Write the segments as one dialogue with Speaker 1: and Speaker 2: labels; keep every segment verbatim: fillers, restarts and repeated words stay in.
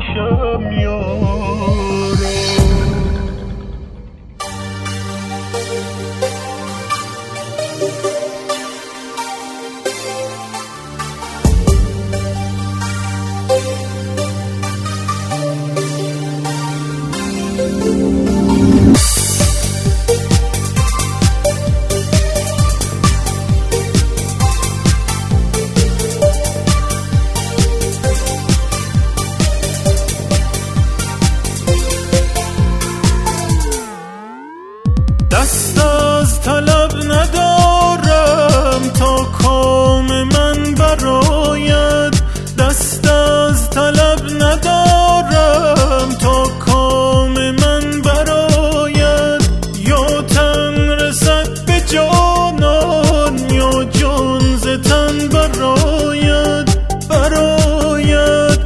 Speaker 1: باشم یارا. دست از طلب ندارم تا کام من براید، دست از طلب ندارم تا کام من براید. یا تن رسد به جانان یا جان ز تن براید، براید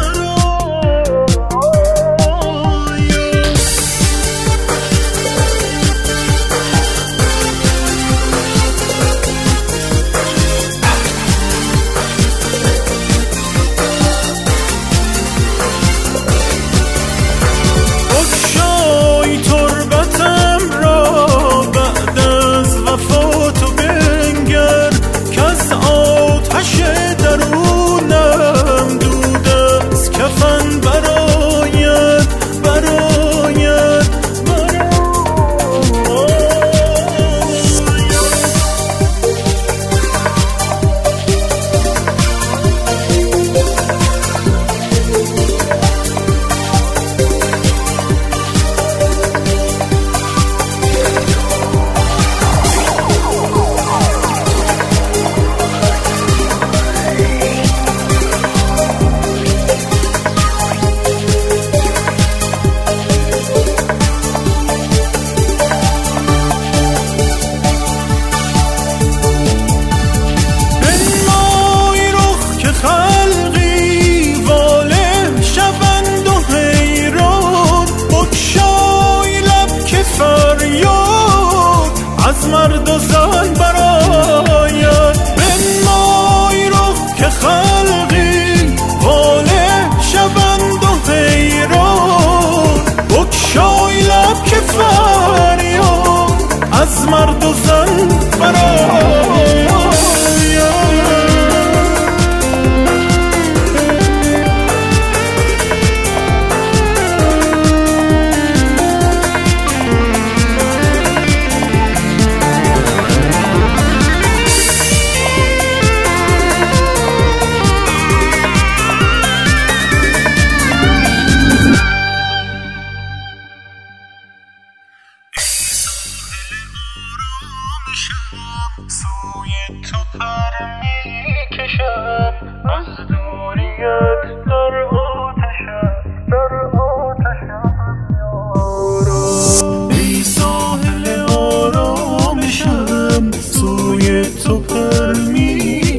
Speaker 1: از مرد و زن براید. بنمای رخ که خلقی واله شوند و حیران، بگشای لب که فریاد از مرد و زن براید. سوی تو پر میکشم، از دوریت در آتشم، در آتشم یارا. ای ساحل آرامشم، سوی تو پر میکشم.